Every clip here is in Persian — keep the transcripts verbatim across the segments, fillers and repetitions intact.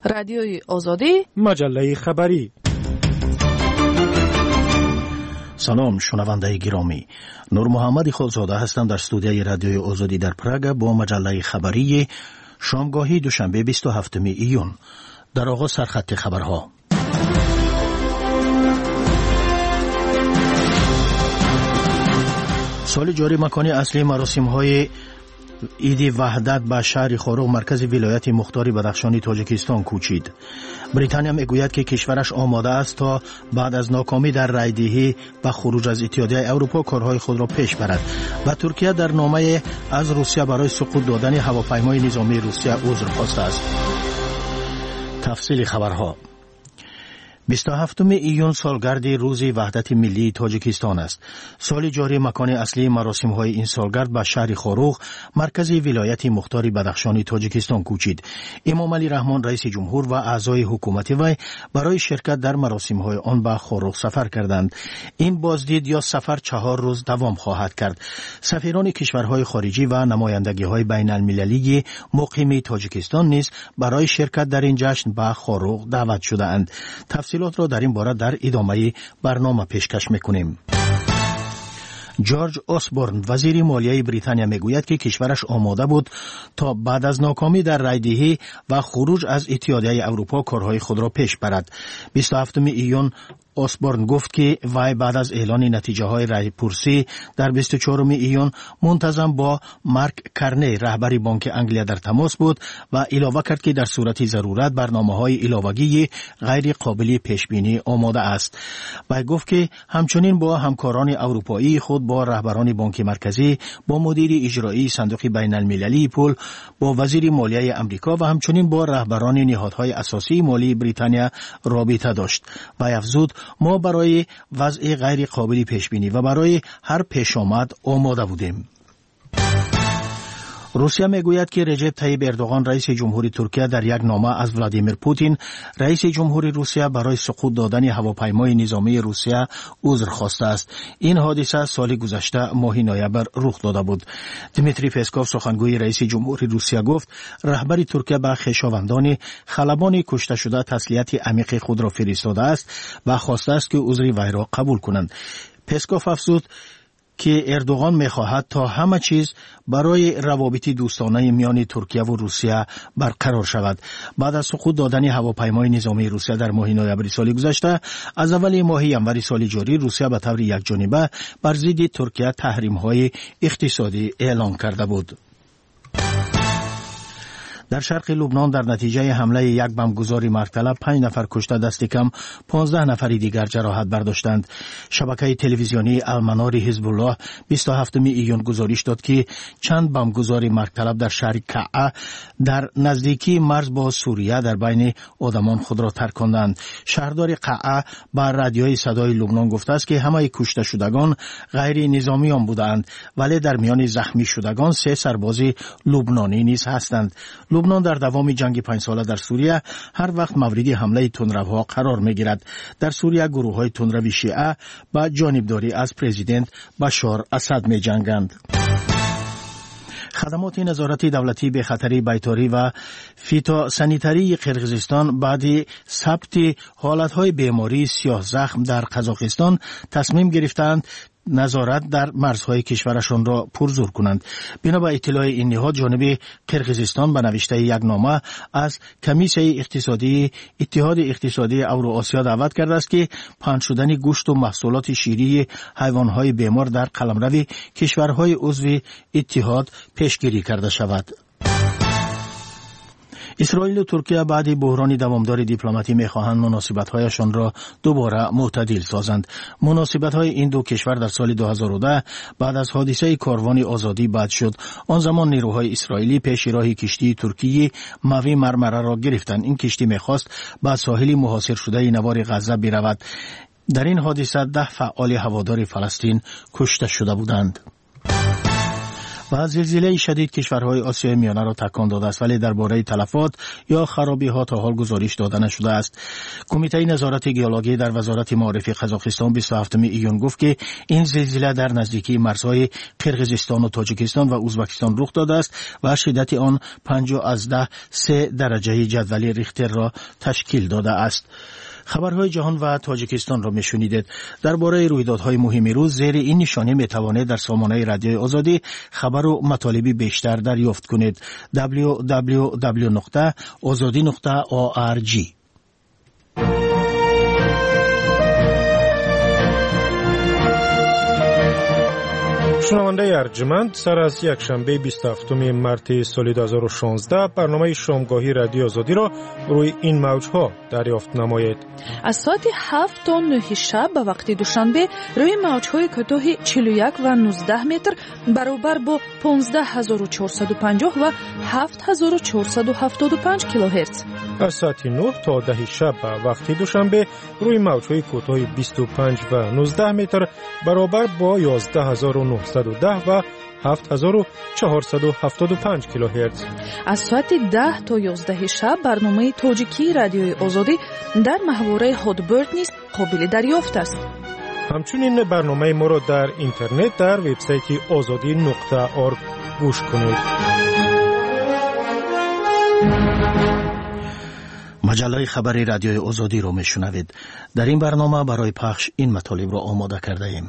رادیوی آزادی، مجله خبری. سلام شنونده گرامی، نور محمد خالزاده هستم در استودیوی رادیوی آزادی در پراگ با مجله خبری شامگاهی دوشنبه بیست و هفتم ایون. در آغاز سرخط خبرها. سال جاری مکانی اصلی مراسم‌های عید وحدت به شهر خاروغ مرکز ولایت مختار بدخشانی تاجیکستان کوچید. بریتانیا میگوید که کشورش آماده است تا بعد از ناکامی در رایدهی و خروج از اتحادیه اروپا کارهای خود را پیش برد و ترکیه در نامه از روسیه برای سقوط دادن هواپیمای نظامی روسیه عذر خواسته است. تفصیل خبرها. بیست و هفتم ایون سالگرد روز وحدت ملی تاجیکستان است. سال جاری مکان اصلی مراسم‌های این سالگرد به شهر خاروغ مرکز ولایت مختار بدخشانی تاجیکستان کوچید. امام علی رحمان رئیس جمهور و اعضای حکومت وی برای شرکت در مراسم‌های آن به خاروغ سفر کردند. این بازدید یا سفر چهار روز دوام خواهد کرد. سفیران کشورهای خارجی و نمایندگی‌های بین‌المللی مقیم تاجیکستان نیز برای شرکت در این جشن به خاروغ دعوت شده‌اند. تفصیلات را در این باره در ادامه برنامه پیشکش میکنیم. جورج اسبورن وزیر مالیه بریتانیا میگوید که کشورش آماده بود تا بعد از ناکامی در رایدهی و خروج از اتحادیه اروپا کارهای خود را پیش برد. بیست و هفتم ایون اسبورن گفت که وی بعد از اعلان نتیجه های رای پرسی در بیست و چهارم ایون منتظم با مارک کرنی رهبر بانک انگلیا در تماس بود و علاوه کرد که در صورت ضرورت برنامه‌های علاوه‌ای غیر قابل پیش بینی آماده است. وی گفت که همچنین با همکاران اروپایی خود، با رهبران بانک مرکزی، با مدیر اجرایی صندوق بین المللی پول، با وزیر مالیه امریکا و همچنین با رهبران نهادهای اساسی مالی بریتانیا رابطه داشت. وی افزود ما برای وضع غیر قابل پیش بینی و برای هر پیش آمد آماده بودیم. روسیه میگوید که رجب طیب اردوغان رئیس جمهوری ترکیه در یک نامه از ولادیمیر پوتین رئیس جمهوری روسیه برای سقوط دادن هواپیمای نظامی روسیه عذر خواسته است. این حادثه سال گذشته ماه نوامبر رخ داده بود. دمیتری پسکوف سخنگوی رئیس جمهوری روسیه گفت رهبر ترکیه به خویشاوندان خلبان کشته شده تسلیت عمیق خود را فرستاده است و خواسته است که عذر وی را قبول کنند. پسکوف افزود که اردوغان می‌خواهد تا همه چیز برای روابط دوستانه میان ترکیه و روسیه برقرار شود. بعد از سقوط دادن هواپیمای نظامی روسیه در ماه نوامبر سال گذشته، از اول ماه ژانویه سال جاری روسیه به طور یکجانبه بر ضد ترکیه تحریم‌های اقتصادی اعلان کرده بود. در شرق لبنان در نتیجه حمله یک بمبگذار مرگطلب پنج نفر کشته، دست کم پانزده نفر دیگر جراحت برداشتند. شبکه تلویزیونی المنار حزب الله بیست و هفتم ایون گزارش داد که چند بمبگذار مرگطلب در شهر کعه در نزدیکی مرز با سوریه در بین آدمان خود را ترکاندند. شهردار قعه بر رادیوی صدای لبنان گفته است که همه کشته شدگان غیر نظامیان بودند، ولی در میان زخمی شدگان سه سرباز لبنانی نیز هستند. لبنان در دوام جنگ پنج ساله در سوریه هر وقت مورد حمله تندروها قرار میگیرد. در سوریه گروه‌های تندرو شیعه با جانبداری از پرزیدنت بشار اسد می جنگند. خدمات نظارت دولتی به خطر بیطاری و فیتوسانیتری قرقیزستان بعد ثبت حالتهای بیماری سیاه زخم در قزاقستان تصمیم گرفتند نظارت در مرزهای کشورشان را پرزور کنند. بنا به اطلاع این نهاد، جانب قرقیزستان به نوشته یک نامه از کمیسیون اقتصادی اتحاد اقتصادی اوراسیا دعوت کرده است که پنهان شدن گوشت و محصولات شیری حیوانات بیمار در قلمرو کشورهای عضو اتحاد پیشگیری کرده شود. اسرائیل و ترکیه بعد بحران دوامدار دیپلماتی می‌خواهند مناسبت‌هایشان را دوباره معتدل سازند. مناسبت‌های این دو کشور در سال دو هزار و ده بعد از حادثه کاروان آزادی بد شد. آن زمان نیروهای اسرائیلی پیش راه کشتی ترکیه موی مرمره را گرفتند. این کشتی می‌خواست به ساحل محاصر شده نوار غزه برود. در این حادثه ده فعال هوادار فلسطین کشته شده بودند. و زلزله شدید کشورهای آسیای میانه را تکان داده است، ولی درباره تلفات یا خرابی ها تا حال گزارش داده نشده است. کمیته نظارت گیولوژی در وزارت معارف قزاقستان بیست و هفتم ایون گفت که این زلزله در نزدیکی مرزهای قرقیزستان و تاجیکستان و ازبکستان رخ داده است و شدت آن پنجاه از ده سه درجه جدول ریختر را تشکیل داده است. خبرهای جهان و تاجیکستان را میشنیدید. درباره رویدادهای مهم روز زیر این نشانه میتوانید در سامانه رادیوی آزادی خبر و مطالبی بیشتر دریافت کنید. دبلیو دبلیو دبلیو نقطه آزادی نقطه او آر جی. شنونده ارجمند، سر از یک شنبه بیست و هفتم مارس سال دو هزار و شانزده برنامه شامگاهی رادیو آزادی را روی این موجها دریافت نمایید. از ساعت هفت تا نه شب به وقت دوشنبه روی موجهای کوتاه چهل و یک و نوزده متر برابر با پانزده هزار و چهارصد و پنجاه و هفت هزار و چهارصد و هفتاد و پنج کیلوهرتز. از ساعت نه تا ده شب به وقت دوشنبه روی موجهای کوتاه بیست و پنج و نوزده متر برابر با یازده هزار و نهصد و ده و هفت هزار و چهارصد و هفتاد و پنج کیلوهرتز. از ساعت ده تا یازده شب برنامه تاجیکی رادیوی آزادی در محوره هادبرد نیز قابل دریافت است. همچنین برنامه ما را در اینترنت در وبسایت آزادی نقطه org گوش کنید. مجله خبری رادیوی آزادی را میشنوید. در این برنامه برای پخش این مطالب را آماده کرده ایم.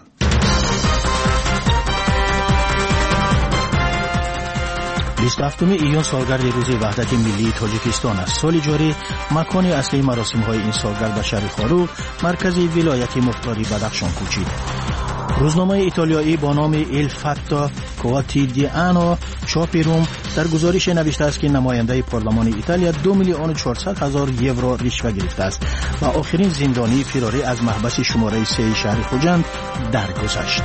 بیست و هفتم ایون سالگرد روز وحدت ملی تاجیکستان است. سال جاری مکان اصلی مراسم‌های این سالگرد به شهر خاروغ، مرکز ولایت مختاری بدخشان کوچید. روزنامه ایتالیایی با نام ایل فاتا کواتیدیانو چاپ روم در گزارش نوشته است که نماینده پارلمان ایتالیا دو میلیون و چهارصد هزار یورو رشوه گرفته است و آخرین زندانی فراری از محبس شماره سه شهر خوجند درگذشت.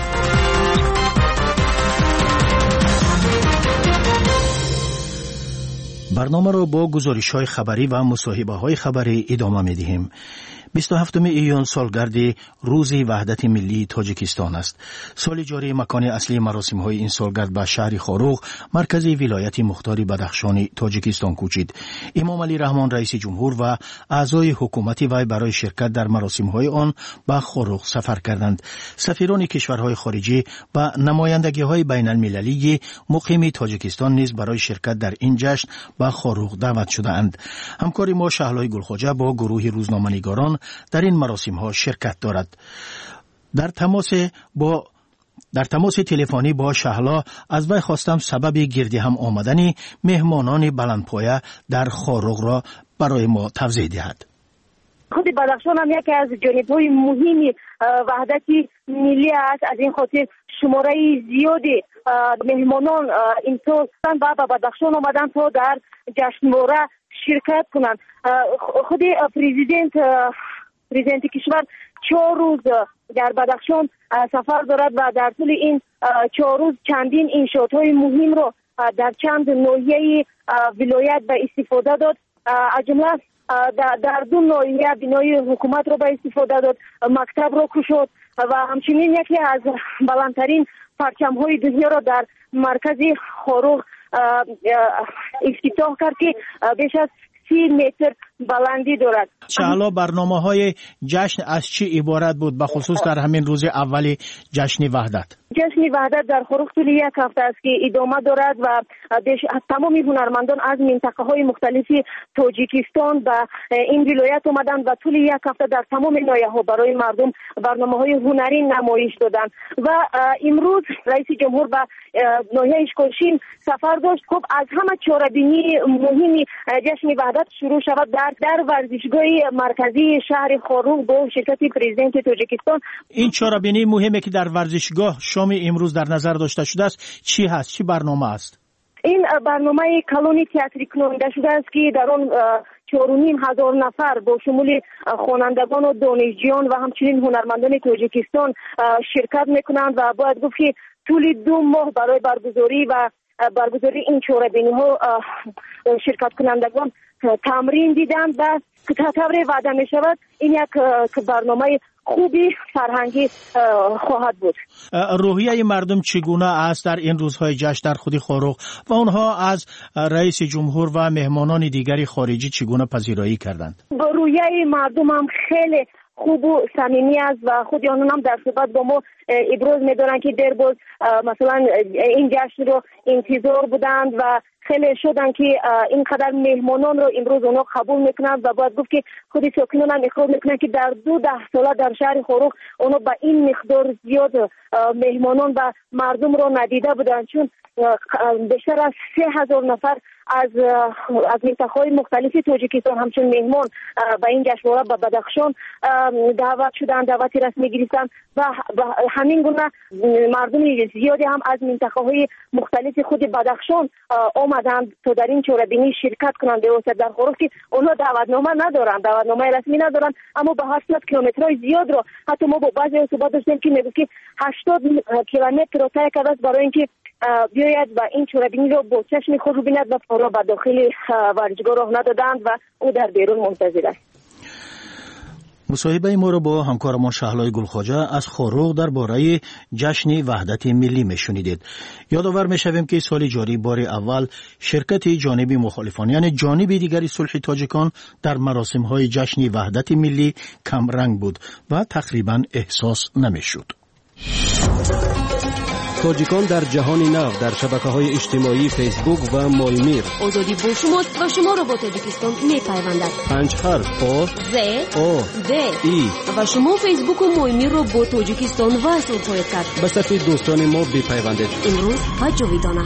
برنامه را با گزارش‌های خبری و مصاحبه‌های خبری ادامه می‌دهیم. بیست و هفتم ایون سالگرد روز وحدت ملی تاجیکستان است. سال جاری مکان اصلی مراسم‌های این سالگرد به شهر خاروغ، مرکز ولایت مختاری بدخشان تاجیکستان کوچید. امام علی رحمان رئیس جمهور و اعضای حکومت وی برای شرکت در مراسم‌های آن به خاروغ سفر کردند. سفیران کشورهای خارجی و نمایندگی‌های بین‌المللی مقیم تاجیکستان نیز برای شرکت در این جشن به خاروغ دعوت شده‌اند. همکار ما شهلای گلخواجه با گروه روزنامه‌نگاران در این مراسم ها شرکت دارد. در تماس با در تماس تلفنی با شهلا از وی خواستم سبب گردی هم آمدن مهمانان بلندپایه در خاروغ را برای ما توضیح دهد. خود بدخشان هم یکی از جانب‌های مهم وحدت ملی است. از این خاطر شماره زیادی مهمانان این سال به بدخشان آمدن تا در جشنواره شرکت کنند. خود پرزیدنت پرزیدنت کشور چهار روز در بدخشان سفر دارد و در طول این چهار روز چندین انشاءات‌های مهم را در چند ناحیه ولایت به استفاده داد. از جمله در دو ناحیه بنای حکومت را به استفاده داد، مکتب را گشود و همچنین یکی از بلندترین پرچم‌های دنیا را در مرکز خاروغ افتتاح کرد که بیش از سی متر بلندی دارد. شهلا، برنامه های جشن از چی عبارت بود، به خصوص در همین روز اولی جشن وحدت؟ جشن وحدت در خاروغ طول یک هفته است که ادامه دارد و تمام هنرمندان از منطقه های مختلفی تاجیکستان به این ولایت آمدند و طول یک هفته در تمام ناحیه ها برای مردم برنامه های هنری نمایش دادند و امروز رئیس جمهور به ناحیه اشکاشین سفر داشت. خب از همه چاره‌بینی مهمی جشن وحدت شروع شود در در ورزشگاه مرکزی شهر خاروغ با شرکت پرزیدنت تاجیکستان. این چاره‌بینی مهمی که در ورزشگاه شام امروز در نظر داشته شده است چی هست؟ چی برنامه است؟ این برنامه کلونی تئاتری کننده شده است که در آن چهار و نیم هزار نفر با شمول خوانندگان و دانشجویان و همچنین هنرمندان تاجیکستان شرکت میکنند و باید گفت که طول دو ماه برای برگزاری و برگزاری این چهاره‌بینی ها شرکت کنندگان تمرین دیدند و طبری وعده می شود این یک برنامه خوبی فرهنگی خواهد بود. روحیه مردم چگونه است در این روزهای جشن در خود خروغ و آنها از رئیس جمهور و مهمانان دیگری خارجی چگونه پذیرایی کردند؟ روحیه مردم هم خیلی خوب و صمیمی است و خود آنها هم در صحبت با ما ابراز می‌دارند که در باز مثلا این جشن رو انتظار بودند و خیلی شدن که اینقدر مهمانان رو امروز اونا قبول میکنند و باید گفت که خود ساکنان هم اقرار میکنند که در دو ده ساله در شهر خروغ اونا با این مقدار زیاد مهمانان و مردم رو ندیده بودند، چون بیشتر از سه هزار نفر از از منطقه‌های مختلفی تاجیکستان همچون مهمان به این جشنواره به بدخشان دعوت شدند، دعوت رسمی گرفتند و همین گونه مردم زیادی هم از منطقه‌های مختلف خود بدخشان آمدند تا در این چهاره‌بینی شرکت کنند. درسته در خروغ که اونا دعوتنامه ندارند، دعوتنامه رسمی ندارند، اما به هر صورت کیلومترهای زیاد رو حتی ما با بعضی صحبت داشتیم که میگه که هشتاد کیلومتر رو طی کرده برای اینکه بیاید و این چهاره‌بینی رو با چشم خود رو بیند و پورا به داخل ورزشگاه راه ندادند و او در بیرون منتظر است. مصاحبه ما را با همکارمان شهلای گلخواجه از خروغ درباره جشن وحدت ملی میشنیدید. یادآور میشویم که سال جاری بار اول شرکت جانب مخالفان یعنی جانب دیگری صلح تاجیکان در مراسم های جشن وحدت ملی کم رنگ بود و تقریبا احساس نمیشد. تاجیکان در جهان نو در شبکه‌های اجتماعی فیسبوک و مایمیر. آزادی با شماست و شما را با تاجیکستان می‌پیوندد. پنج حرف آ ز آ د ای و شما فیسبوک و مایمیر را با تاجیکستان وصل خواهید کرد. به صفحه دوستان ما بپیوندید. امروز و جاویدانه.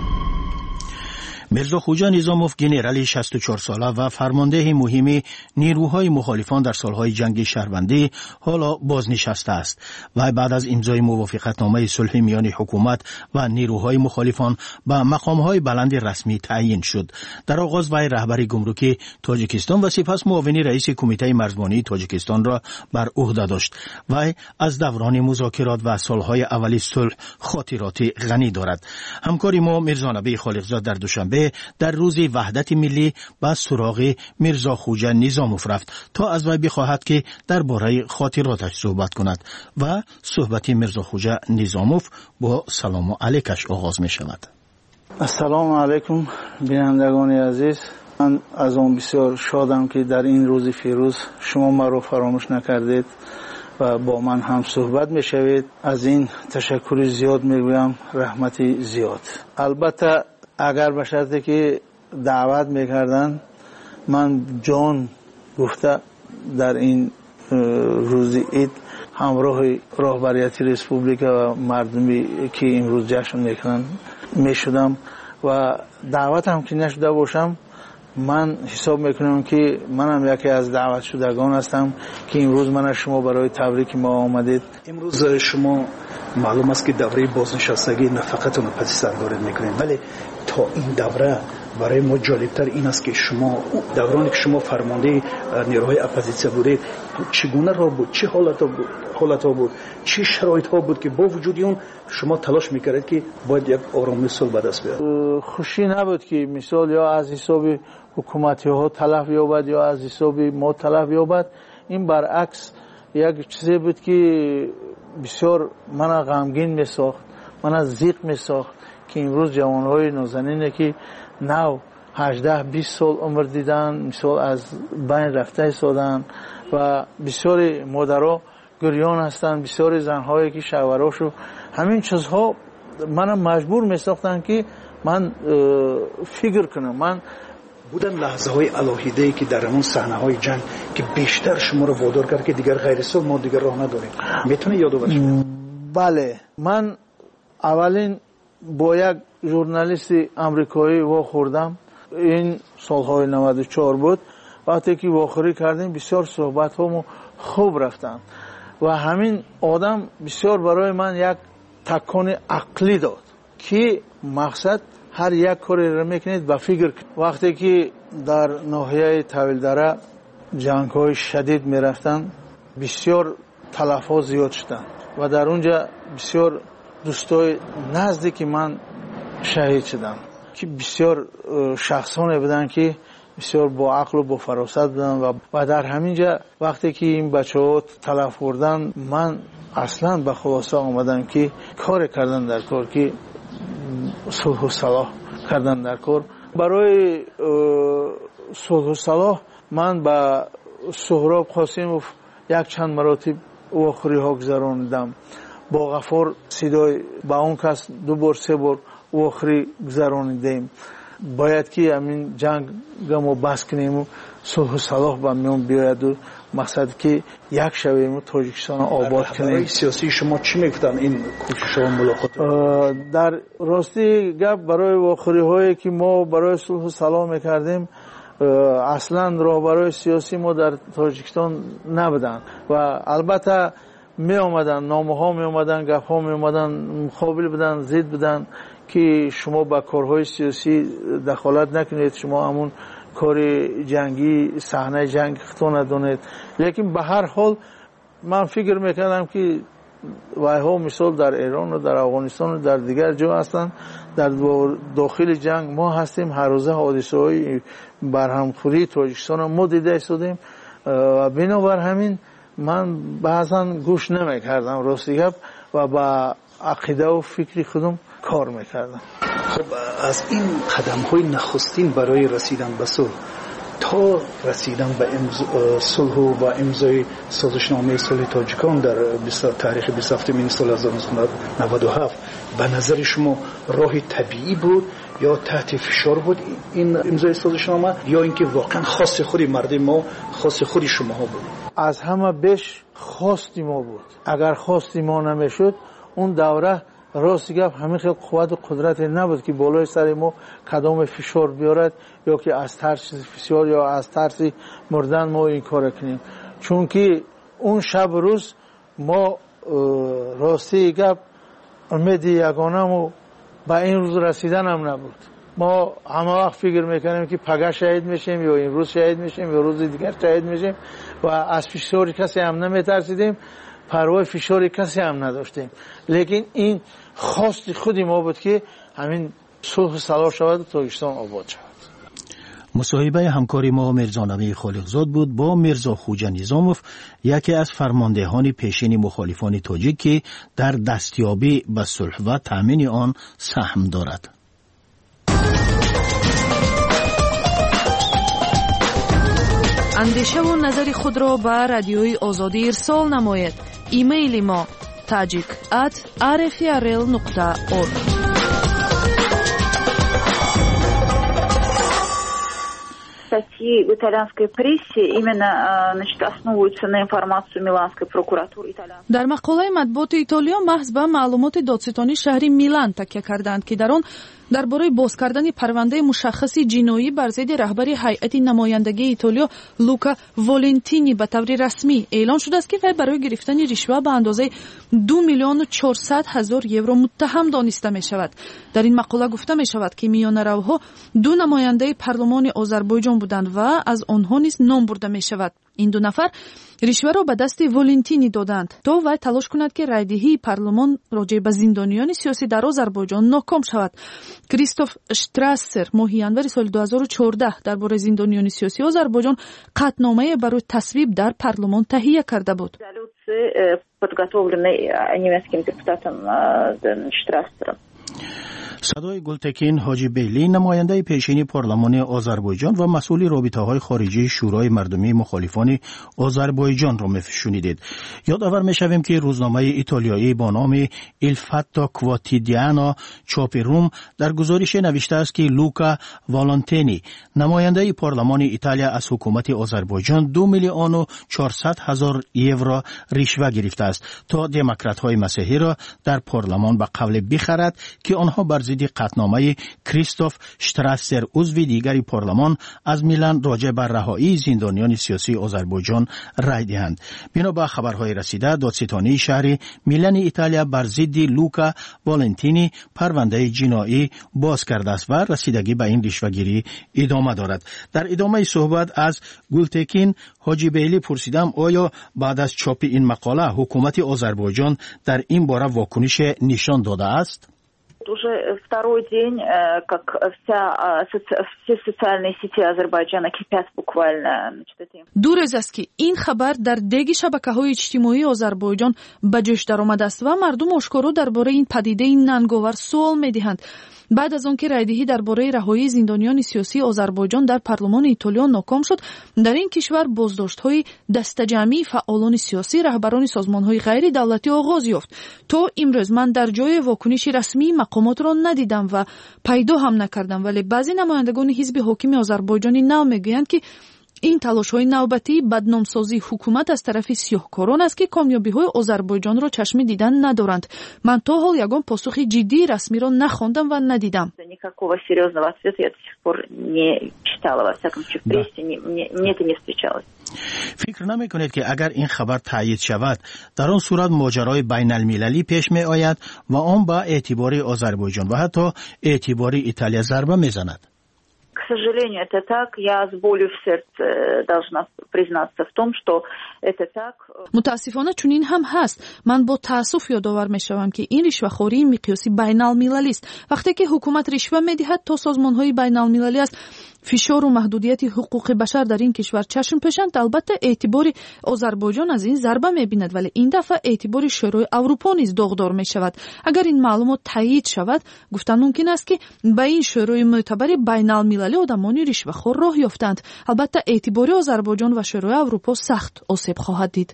میرزا خوجا نظاموف گنرال شصت و چهار ساله و فرمانده مهم نیروهای مخالفان در سالهای جنگ شهروندی حالا بازنشسته است و بعد از امضای موافقتنامه صلح میان حکومت و نیروهای مخالفان به مقامهای بلند رسمی تعیین شد. در آغاز وی رهبری گمرکی تاجیکستان و سپس معاون رئیس کمیته مرزبانی تاجیکستان را بر عهده داشت. وی از دوران مذاکرات و سالهای اولی صلح خاطرات غنی دارد. همکاری ما میرزا نبی خالقزاد در دوشنبه در روز وحدت ملی با سراغ میرزا خوجا نظاموف رفت تا از وی بخواهد که درباره خاطراتش صحبت کند و صحبت میرزا خوجا نظاموف با سلام علیکش آغاز می شود. السلام علیکم بینندگان عزیز، من از آن بسیار شادم که در این روز فیروز شما ما رو فراموش نکردید و با من هم صحبت می شوید. از این تشکر زیاد می گویم، رحمت زیاد. البته اگر به شرطی که دعوت میکردن من جان گفته در این روز عید همراه راهبریت ریسپوبلیک و مردمی که امروز جشن میکنن میشدم و دعوت هم که نشده باشم من حساب میکنم که منم یکی از دعوت شدگان هستم که امروز من شما برای تبریک ما آمدید. امروز شما معلوم است که دوره بازنشستگی نه فقط اون پس سرگارد میکنید، ولی تا این دوره برای ما جالبتر این است که شما دورانی که شما فرمانده نیروهای اپوزیسیون بودید چگونه را بود، چه حالت بود حالت ها بود، چه شرایط ها بود که با وجود اون شما تلاش میکردید که باید یک آرامی صلح به دست بیاد؟ خوشی نبود که مثال یا از حساب حکومتی ها تلف یابد یا از حساب ما تلف یابد. این برعکس یک چیزی بود که بسیار من غمگین میساخت، من ضیق میساخت که امروز جوانهای نازنینی که نو هجده بیست سال عمر دیدن مثال از بین رفته ایستادن و بسیار مادرها گریان هستند، بسیار زنهایی که شوهراشو همین چیزها من مجبور میساختن که من فکر کنم. من بودن لحظه های الهیده‌ای که در اون صحنه های جنگ که بیشتر شما رو وادار کرد که دیگر غیر صلح ما دیگر راه نداریم، میتونه یادآور شد؟ بله، من اولین با یک ژورنالیست آمریکایی واخوردم، این سالهای نود و چهار بود. وقتی که واخوری کردیم بسیار صحبت ها خوب رفتن و همین آدم بسیار برای من یک تکان عقلی داد که مقصد هر یک کاری را میکنید با فکر. وقتی که در ناحیه طویل دره جنگ های شدید میرفتن بسیار تلفات زیاد شدن و در اونجا بسیار دوستای نزدیک من شهید شدن که بسیار شخصانی بودن که بسیار با عقل و با فراست بودن و, و در همینجا وقتی که این بچه‌ها تلف بردن من اصلا به خلاصه آمدم که کار کردن در کار که صلح و صلاح کردن در کار. برای صلح و صلاح من با سهراب قاسموف یک چند مراتب آخری ها گذراندم. با غفار صدای با اون کس دو بار سه بار آخری گذراندیم. باید که همین جنگ ما بس کنیم و صلح و صلاح با میون بیاید و مقصد که یک شویم و تاجیکستان آباد کنیم. برای سیاسی شما چی میگفتن این کوشش ها ملاقات؟ در راستی گپ برای واخری هایی که ما برای صلح و صلاح میکردیم اصلا راهبرای سیاسی ما در تاجیکستان نبودن و البته می آمدن نامه ها می آمدن گپ ها می آمدن مقابل بودن ضد بودن که شما با کارهای سیاسی دخالت نکنید، شما همون کار جنگی صحنه جنگ خطا ندانید. لیکن به هر حال من فکر میکردم که وایها مثال در ایران و در افغانستان و در دیگر جا هستند، در داخل جنگ ما هستیم، هر روزه حادثه های برهمخوری تاجیکستان ما دیده ایستادیم و بنابر همین من بعضا گوش نمیکردم راستی گپ و با عقیده و فکری خودم کار میکردم. خب از این قدم های نخستین برای رسیدن به صلح تا رسیدن به صلح و با امضای سازشنامه صلح تاجیکان در تاریخ بیست و هفتم سال هزار و نهصد و نود و هفت به نظر شما راه طبیعی بود یا تحت فشار بود این امضای سازشنامه یا اینکه واقعا خاص خودی مردم ما خاص خودی شما ها بود؟ از همه بیش خواستی ما بود. اگر خواستی ما نمیشد اون دوره راستی گفت همین خیلی قوت و قدرت نبود که بالای سر ما کدام فشار بیارد یا که از ترس فشار یا از ترس مردن ما این کار کنیم. چون که اون شب روز ما راستی گفت امید یگانه ما به این روز رسیدن هم نبود. ما همه وقت فکر میکنیم که پگاه شهید میشیم یا این روز شهید میشیم یا روز دیگر شهید میشیم و از فشار کسی هم نمیترسیدیم، پروای فشار کسی هم نداشتیم. لیکن این خواست خودی ما بود که همین صلح و صلاح شود و تاجیکستان آباد شود. مصاحبه همکاری ما میرزانوی خالقزاد بود با میرزا خوجا نظاموف، یکی از فرماندهان پیشین مخالفان تاجیک که در دستیابی به صلح و تامین آن سهم دارد. اندیشه و نظر خود را به رادیوی آزادی ارسال نماید. ایمیل ما tajik at r f r l nokta org. Статьи в итальянской прессе именно значит, основываются на информацию Миланской прокуратуры итальянской. در مقاله مطبوعات ایتالیا محض به معلومات دادستانی شهر میلان تکیه کردند که در آن درباره باز کردن پرونده مشخص جنایی بر ضد رهبر هیئت نمایندگی ایتالیا لوکا والنتینی به طور رسمی اعلان شده است که وی برای گرفتن رشوه به اندازه دو میلیون و چهارصد هزار یورو متهم دانسته می شود. در این مقاله گفته می شود که میانروها دو نماینده پارلمان آذربایجان بودند و از آنها نیز نام برده می شود. این دو نفر رشوه را به دست والنتینی دادند تا وی تلاش کند که رایدهی پارلمان راجع به زندانیان سیاسی در آذربایجان ناکام شود. کریستوف شتراسر ماه январи سال دو هزار و چهارده درباره زندانیان سیاسی آذربایجان قطعنامه برای تصویب در پارلمان تهیه کرده بود. صدای گلتکین حاجی بیلی نماینده پیشین پارلمان آذربایجان و مسئول رابطه‌های خارجی شورای مردمی مخالفان آذربایجان را می‌شنیدید. یادآور می‌شویم که روزنامه ایتالیایی با نام ایل فاتو کواتیدیانو چاپ روم در گزارش نوشته است که لوکا والنتینی نماینده پارلمان ایتالیا از حکومت آذربایجان دو میلیون و چهارصد هزار یورو رشوه گرفته است تا دموکرات‌های مسیحی را در پارلمان به قبل بخرد که آنها بر ضد قطعنامه کریستوف شتراسر عضو دیگری پارلمان از میلان راجع بر رهایی زندانیان سیاسی آذربایجان رای دهند. بنا به خبرهای رسیده دادستانی شهر میلان ایتالیا بر ضد لوکا والنتینی پرونده جنایی باز کرده است و رسیدگی به این رشوه‌گیری ادامه دارد. در ادامه صحبت از گلتکین حاجی بیلی پرسیدم آیا بعد از چاپ این مقاله حکومت آذربایجان در این باره واکنش نشان داده است؟ Уже второй день, как вся, все социальные сети Азербайджана кипят буквально. ду рӯз аст ки ин хабар дар деги шабакаҳои иҷтимоии Озарбойҷон ба ҷӯш даромадааст ва мардум ошкоро дар бораи ин падидаи нанговар суол медиҳанд. баъд аз он ки райдиҳӣ дар бораи раҳоии зиндониёни сиёсии Озарбойҷон дар парлумони Итолиё ноком шуд, дар ин кишвар боздоштҳои дастаҷамъии фаъолони сиёсӣ, раҳбарони созмонҳои ғайридавлатӣ оғоз ёфт. То имрӯз ман дар ҷое вокуниши расмии мақомотро надидам ва пайдо ҳам накардам, вале баъзе намояндагони ҳизби ҳокими Озарбойҷони нав мегӯянд, ки ин талошҳои навбатии бадномсозии ҳукумат аз тарафи сиёҳкорон аст, ки комёбиҳои Озарбойҷонро чашми дидан надоранд. Ман то ҳол ягон посухи ҷиддии расмиро нахондам ва надидам. Никакого серьезного ответа я до сих пор не читала, во всяком случае в прессе, не, мне, мне это не встречалось. فکر نمی‌کنید که اگر این خبر تایید شود در آن صورت ماجرای بین‌المللی پیش می‌آید و آن با اعتبار آذربایجان و حتی اعتبار ایتالیا ضربه می‌زند؟ К сожалению, это так. Я с болью в сердце должна признаться в том, что это так. متاسفانه چنین هم هست. من با تأسف یادآور میشوم که این رشوه‌خواری مقیاسی بین‌المللی است. وقتی که حکومت رشوه میدهد تا سازمان‌های بین‌المللی است فشار و محدودیت حقوق بشر در این کشور چشم پوشند، البته اعتبار آذربایجان از این ضربه می‌بیند، ولی این دفعه اعتبار شورای اروپا نیز داغدار می‌شود. اگر این معلومات تایید شود، گفتن ممکن است که به این شورای معتبر بین‌المللی آدمانی رشوه‌خوار راه یافتند. البته اعتبار آذربایجان و شورای اروپا سخت آسیب خواهد دید.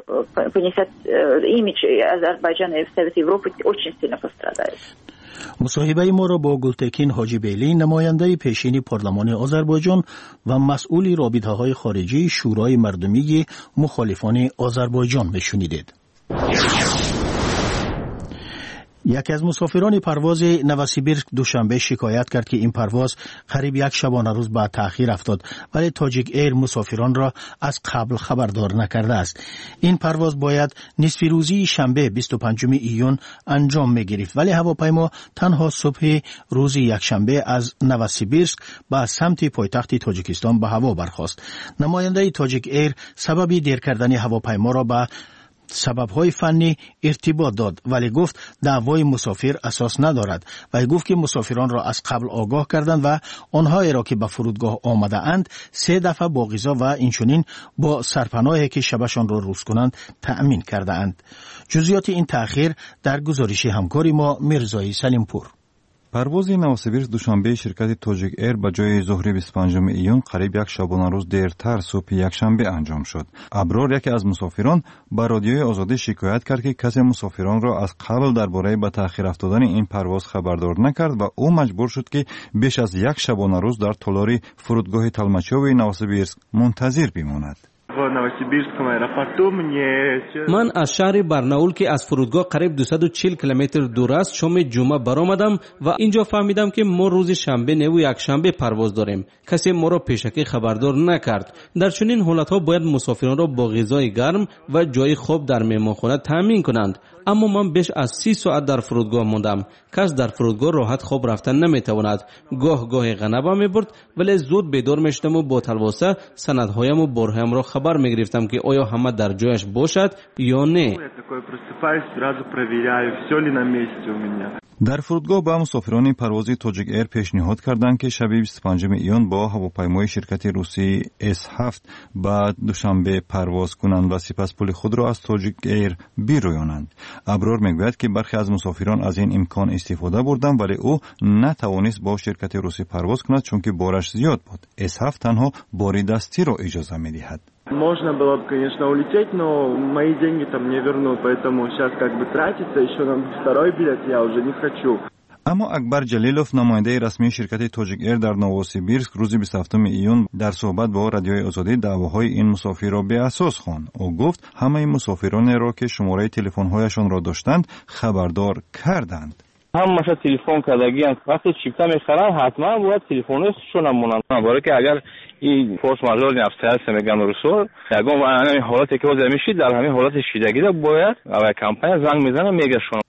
Имидж Азербайджана и Совета Европы очень сильно пострадает. مصاحبه ما را با گلتکین حاجی بیلی، نماینده پیشین پارلمان آذربایجان و مسئول رابطه‌های خارجی شورای مردمی مخالفان آذربایجان میشنیدید. یکی از مسافران پرواز نوسیبیرسک دوشنبه شکایت کرد که این پرواز قریب یک شبانه روز بعد تأخیر افتاد، ولی تاجیک ایر مسافران را از قبل خبردار نکرده است. این پرواز باید نصف روزی شنبه بیست و پنجم ایون انجام می گرفت، ولی هواپیما تنها صبح روز یکشنبه از نوسیبیرسک به سمت پایتخت تاجیکستان به هوا برخاست. نماینده تاجیک ایر سبب دیر کردن هواپیما را به سبب‌های فنی ارتباط داد، ولی گفت دعوای مسافر اساس ندارد و گفت که مسافران را از قبل آگاه کردند و آنهایی را که به فرودگاه آمده اند سه دفعه با غذا و اینچنین با سرپناهی که شبشان را روز کنند تأمین کرده اند. جزئیات این تأخیر در گزارش همکاری ما میرزایی سلیمپور. پرواز نوسیبیرسک دوشنبه شرکت تاجیک ایر به جای ظهر بیست و پنجم ایون قریب یک شبانه روز دیرتر صبح یکشنبه انجام شد. ابرار یکی از مسافران به رادیوی آزادی شکایت کرد که کسی مسافران را از قبل درباره به تأخیر افتادن این پرواز خبردار نکرد و او مجبور شد که بیش از یک شبانه روز در تالار فرودگاه تلمچوی نوسیبیرسک منتظر بماند. من از شهر برناول که از فرودگاه قریب دویست و چهل کیلومتر دور است شام جمعه برآمدم و اینجا فهمیدم که ما روز شنبه نه و یک شنبه پرواز داریم. کسی ما را پیشکی خبردار نکرد. در چنین حالت‌ها باید مسافران را با غذای گرم و جای خواب در مهمانخانه تامین کنند. اما من بیش از سی ساعت در فرودگاه ماندم. کس در فرودگاه راحت خواب رفتن نمیتواند. گاه گاه غنبه میبرد، ولی زود بیدار میشدم و با تلواسه سندهایم و بارهایم را خبر میگرفتم که آیا همه در جایش باشد یا نه. در فرودگاه با مسافران پرواز تاجیک ایر پیشنهاد کردند که شب بیست و پنجم ایون با هواپیمای شرکت روسی اس هفت بعد دوشنبه پرواز کنند و سپس پول خود را از تاجیک ایر بیرویانند. ابرار میگوید که برخی از مسافران از این امکان استفاده بردند، ولی او نتوانست با شرکت روسی پرواز کند چون که بارش زیاد بود. اس هفت تنها باری دستی را اجازه میدهد. Можно было бы, конечно, улететь, но мои деньги там не вернут, поэтому сейчас как бы тратится, еще на второй билет я уже не хочу. اما اکبر جلیلوف نماینده رسمی شرکت تاجیک ایر در نوسیبیرسک روز بیست و هفتم ایون در صحبت با رادیوی آزادی دعواهای این مسافر را به اساس خواند. او گفت همه مسافران را که شماره تلفن‌هایشان را داشتند خبردار کردند. هم مثلا تلفن کردگی هم وقتی چیپتا میخرن حتما باید تلفنشون هم مونن، برای که اگر این فورس ماژور نفسی هست میگن رسول یگان و همین حالتی که وضع میشید در همین حالت شیدگی باید اول کمپانی زنگ میزنه میگه شما.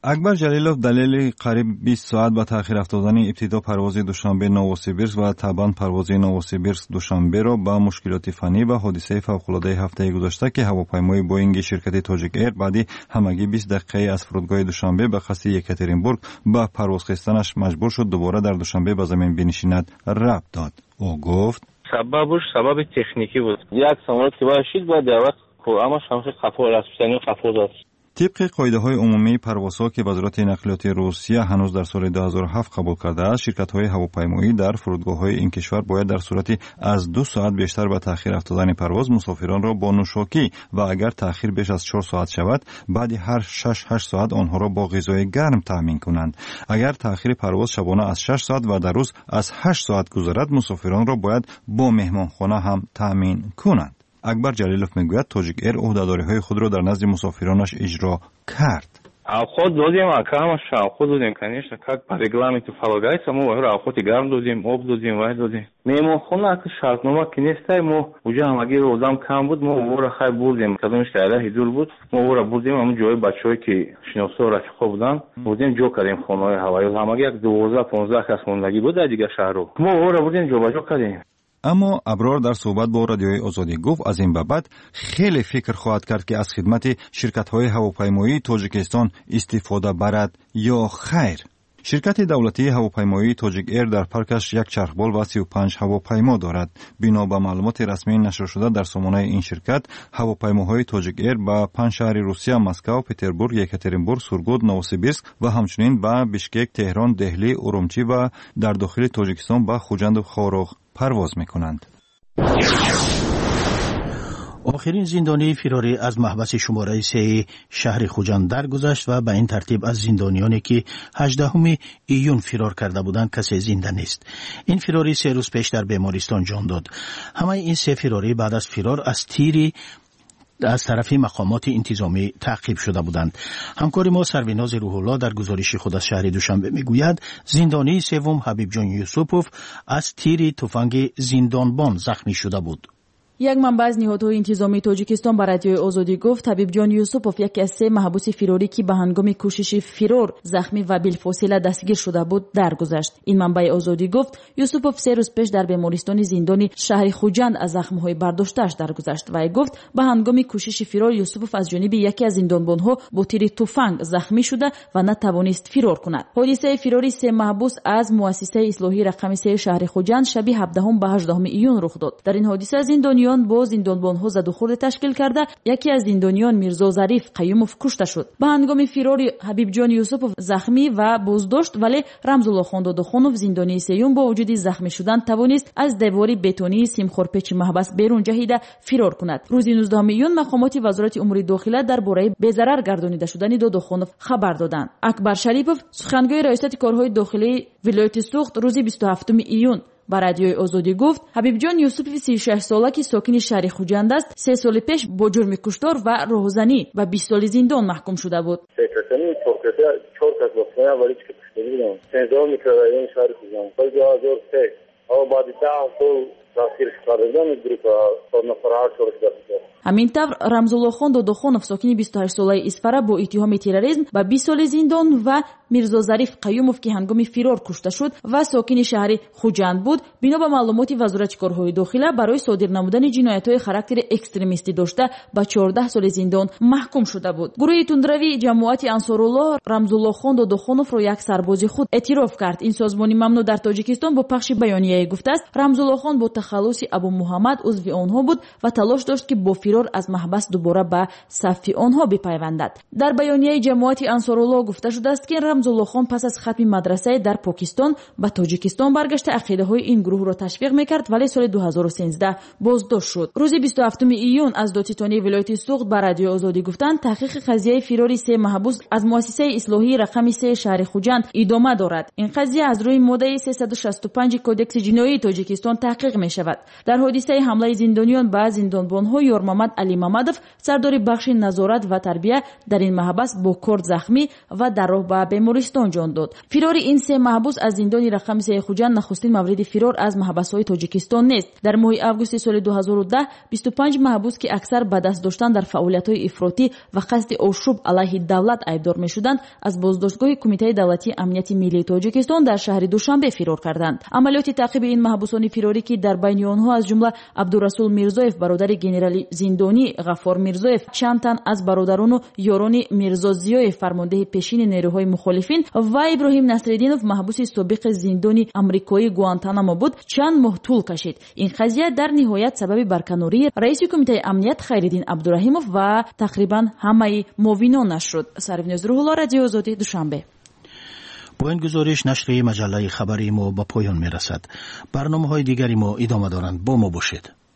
اکبر جلیلوف دلیل قریب بیست ساعت به تأخیر افتادن ابتدا پرواز دوشنبه نووسیبیرسک و طبعا پرواز نووسیبیرسک دوشنبه را با مشکلات فنی و حادثه فوق‌العاده هفته گذشته که هواپیمای بوئینگ شرکت تاجیک ایر بعدی همگی بیست دقیقه از فرودگاه دوشنبه به قصد یکاترینبورگ با پرواز خستنش مجبور شد دوباره در دوشنبه به زمین بنشیند ربط داد. او گفت سببش سبب تکنیکی بود. یک سامانه که باید شید باید در وقت اما شمس قفور رسپیسانی قفور داد. طبق قاعده‌های عمومی پروازها که وزارت نقلیات روسیه هنوز در سال دو هزار و هفت قبول کرده است، شرکت‌های هواپیمایی در فرودگاه‌های این کشور باید در صورتی از دو ساعت بیشتر به تأخیر افتادن پرواز مسافران را با نوشاکی و اگر تأخیر بیش از چهار ساعت شود بعد هر شش هشت ساعت آنها را با غذای گرم تامین کنند. اگر تأخیر پرواز شبانه از شش ساعت و در روز از هشت ساعت گذرد مسافران را باید با مهمانخانه هم تامین کنند. اکبر جلیلوف میگوید تاجیک ایر عهده‌داری‌های خود را در نزد مسافرانش اجرا کرد. خود دادیم اکرامش خود دادیم конечно как по регламенту полагается мы его охот грам дадим об дадим вай дадим мehmonxona ки шартнома ки нестай мо уҷа ҳамаги одам кам буд мо вора хай бурдем кадомиш ки алаҳи дур буд мо вора бурдем ҳамн ҷои бачаҳое ки шиносо рафиқо будан бурдем ҷо кардем хонаҳои ҳавоӣ ҳамаги як дувоздаҳ понздаҳ кас мондагӣ буд дар дигар шаҳрҳо мо вора бурдем ҷобаҷо кардем. اما ابرار در صحبت با رادیوی آزادی گفت از این به بعد خیلی فکر خواهد کرد که از خدمت شرکت‌های هواپیمایی تاجیکستان استفاده برد یا خیر. شرکت دولتی هواپیمایی تاجیک ایر در پارکش یک چرخبال و سی و پنج هواپیما دارد. بنا به معلومات رسمی نشر شده در سامانه این شرکت، هواپیماهای تاجیک ایر به پنج شهر روسیه مسکو، پترزبورگ، یکاترینبورگ، سورگوت، نووسیبیرسک و همچنین به بیشکک، تهران، دهلی، اورمچی و در داخل تاجیکستان به خوجند و خاروغ پرواز میکنند. آخرین زندانی فراری از محبس شماره سه شهر خوجند درگذشت و به این ترتیب از زندانیانی که هجدهم ایون فرار کرده بودند کسی زنده نیست. این فراری سه روز پیش در بیمارستان جان داد. همه این سه فراری بعد از فرار از تیری از طرف مقامات انتظامی تعقیب شده بودند. همکار ما سروناز روح الله در گزارش خود از شهر دوشنبه میگوید زندانی سوم حبیب جان یوسپوف از تیر تفنگ زندانبان زخمی شده بود. یک منبع از نهادهای انتظامی تاجیکستان به رادیوی آزادی گفت حبیب جان یوسپوف یکی از سه محبوس فراری که به هنگام کوشش فرار زخمی و بالفاصله دستگیر شده بود درگذشت. این منبع آزادی گفت یوسپوف سه روز پیش در بیمارستان زندانی شهر خوجند از زخم‌های برداشته‌اش درگذشت و گفت به هنگام کوشش فرار یوسپوف از جانب یکی از زندانبان‌ها با تیر تفنگ زخمی شده و نتوانست فرار کند. حادثه فراری سه محبوس از مؤسسه اصلاحی رقم سه شهر خوجند شب هفدهم به هجدهم ایون رخ داد. در این حادثه زندانی با زندانبان‌ها زد و خورد تشکیل کرده یکی از زندانیان میرزا ظریف قیوموف کشته شد. به هنگام فرار حبیب جان یوسپوف زخمی و بازداشت ولی رمزالله خان دادخانوف زندانی سیوم با وجود زخمی شدن توانست از دیواری بتونی سیمخورپیچ محبس بیرون جهیده فرار کند. روز نوزدهم ایون مقامات وزارت امور داخله درباره بی‌ضرر گردانیده شدن دادخانوف خبر دادند. اکبر شریپوف سخنگوی ریاست کارهای داخلی ولایت سوخت روز بیست و هفتم ایون با رادیوی آزادی گفت حبیب جان یوسف سی و شش ساله که ساکن شهر خوجند است سه سال پیش با جرم کشتار و راهزنی و بیست سال زندان محکوم شده بود. سیکرتنی توقیفه چهار کس بخونه ولی که کشتاری بودم. سنزام میکردیم شهر خوجند. سال دو هزار و سه او بعد ده سال تاخیر کردن گروه تا نفرات شروع کرد. همین طور رمزالله خان دادخانوف ساکن بیست و هشت ساله اسفره با اتهام تروریسم و بیست سال زندان و میرزا ظریف قیوموف که هنگام فرار کشته شد و ساکن شهر خوجند بود بنا به معلومات وزارت کارهای داخله برای صادر نمودن جنایت‌های خاراکتر اکستریمیستی داشته به چهارده سال زندان محکوم شده بود. گروه تندروی جماعت انصارالله رمزالله خان دادخانوف را یک سرباز خود اعتراف کرد. این سازمان ممنوع در تاجیکستان با پخش بیانیه گفته است رمزالله خان با تخلص ابو محمد عضو آنها بود و تلاش داشت که با فرار از محبس دوباره به صف آنها بپیوندد. در بیانیه جماعت انصارالله گفته شده است که رمزالله خان پس از ختم مدرسه در پاکستان به تاجیکستان برگشته عقیده های این گروه را تشویق میکرد ولی سال دو هزار و سیزده بازداشت شد. روز بیست و هفتم ایون از دادستانی ولایت سوخت به رادیو آزادی گفتند تحقیق قضیه فرار سه محبوس از مؤسسه اصلاحی رقم سه شهر خوجند ادامه دارد. این قضیه از روی ماده سیصد و شصت و پنج کدکس جنایی تاجیکستان تحقیق می شود. در حادثه حمله زندانیان به زندانبان‌ها یار محمد علی محمدوف سردار بخش نظارت و تربیه در این محبس با کرد زخمی و در راه به мемористон ҷон дод. фирори ин се маҳбус аз зиндони рақами Саихуҷанд нахустин мавриди фирор аз маҳбасҳои Тоҷикистон нест. дар моҳи августи соли ду ҳазору даҳ бисту панҷ маҳбус ки аксар ба даст доштан дар фаъолиятҳои ифротӣ ва қасди ошӯб алайҳи давлат айбдор мешуданд, аз боздоштгоҳи Кумитаи давлатии амнияти миллии Тоҷикистон дар шаҳри Душанбе фирор карданд. амалиёти таъқиби ин маҳбусони фирорӣ ки дар байни онҳо аз ҷумла Абдурасул Мирзоев бародари генерали зиндонӣ Ғаффор Мирзоев, чанд тан аз бародарону ёрони Мирзозиёев фармондеҳи пешини нерӯҳои мухолифин ва Иброҳим Насриддинов маҳбуси собиқи зиндони амрикои Гуантанамо буд, чанд моҳ тӯл кашид. ин қазия дар ниҳоят сабаби барканории раиси Кумитаи амният Хайриддин Абдураҳимов ва тақрибан ҳамаи муовинонаш шуд. Сарвиноз Рӯҳулло, Радиои Озодӣ, Душанбе. با این گزارش نشر مجله خبری ما به پایان میرسد. برنامه‌های دیگری ما ادامه دارند. با ما باشید.